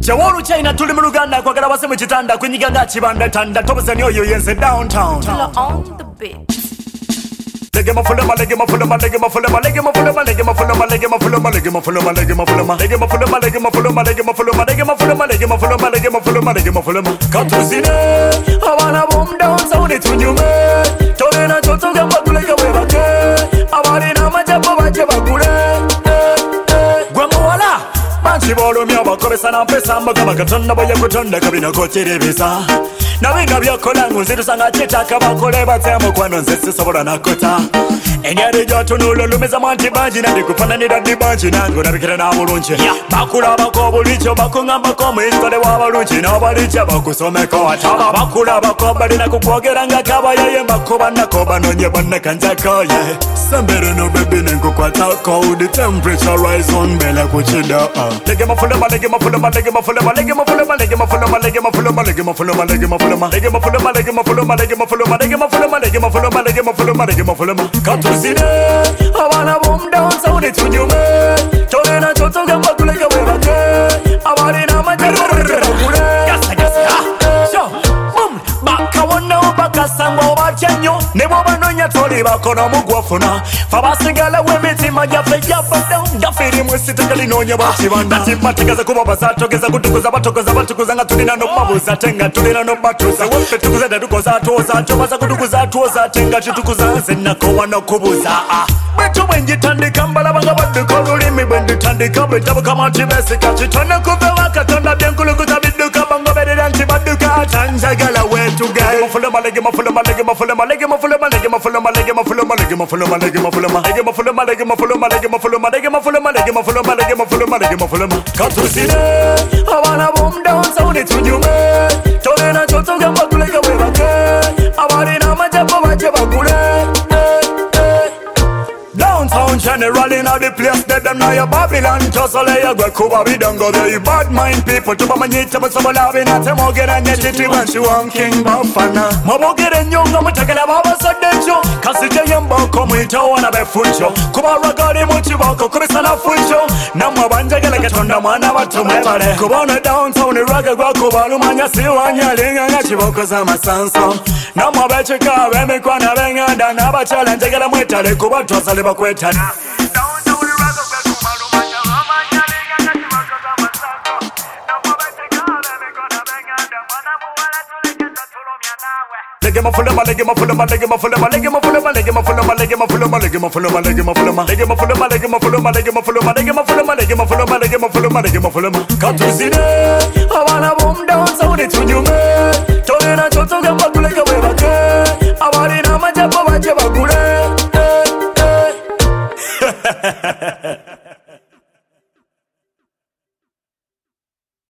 Chawolu China tuli mu Luganda kwagala base mu kitanda kunyiga nga kibanda tanda tobusani oyo yense downtown. Killer on the beat. Lege mafulema lege mafulema lege mafulema lege mafulema lege mafulema lege mafulema lege mafulema lege mafulema lege mafulema lege mafulema lege mafulema lege mafulema lege mafulema lege mafulema lege mafulema katuzine abana bom downtown tunyume tolena chotoga baguleka webake abali na majabo baje bagule gwa muwala banchi bolumya bakobesa na mpesa mbagama katonda boye kutonda kabina koterebesa nawenga byakola nzirusanga kitaka bakole batsemo kwano nze sisobola nakota enyari gyatunula lumeza mwanti banji nandi kufananira ndi banji nango nabikira na bulungi bakula bako bulicho bakungambako mwistole w'abalungi n'obalicha bakusomeko ataba bakula bako balina kukwogera nga kabayaye makuba nako banonye bannakanjakoye sembere no baby nenkukwatako the temperature rise on bela kuchida lege mafulema lege mafulema lege mafulema lege mafulema lege mafulema lege mafulema lege mafulema lege mafulema lege mafulema lege mafulema lege mafulema lege mafulema lege mafulema lege mafulema lege mafulema katuzine abana bom downtown tunyume tolena chotoga baguleka webake abali na majalo bagule gasa gasa so boom bakawona bakasangwa bacyanyo nebo banonya toli bakono mugwafuna fabasigala wemitima jafe jabada ndafiri musitali nonya bakibanda timatikaza kuba basatogeza kutukuza batokoza batukuza nga tulina no mabuza tenga tulina no batuza wepe tukuza dadukoza toza tobaza kutukuza toza tenga tutukuza zenako wano kubuza beto wenjitandika mbala banga baduko lulimi bwenditandika betabo kama tibesika chitona kubewa katonda byenkulukuza biduka bango berera ntibaduka tanjagala wetu gai mafulema lege mafulema lege mafulema lege mafulema lege mafulema lege mafulema lege mafulema lege mafulema lege mafulema lege mafulema lege mafulema lege mafulema lege mafulema lege mafulema lege mafulema katuzine abana bom downtown tunyume tolena chotoga baguleka webake abali na majabo baje bagule downtown general in all the place that them now your Babylon just all ya go kuba we don't go there you bad mind people to bamanyita basobola bina temogera nyetiti bantu one king bafana mabogere nyonga mutakala baba sadejo kasije yambako mwito wana befuncho kuba ragari muchibako kubisana funcho namwa banjagala katonda mwana batume bare kubona downtown raga gwa kuba lumanya siwanya linga ngachiboko za masanso namwa becheka bemekwana benganda nabachala njagala mwetale kuba twasale bakwetana lege mafulema lege mafulema lege mafulema lege mafulema lege mafulema lege mafulema lege mafulema lege mafulema lege mafulema lege mafulema lege mafulema lege mafulema lege mafulema lege mafulema lege mafulema katuzine abana bom downtown tunyume tolena chotoga baguleka webake abali na majabo baje bagule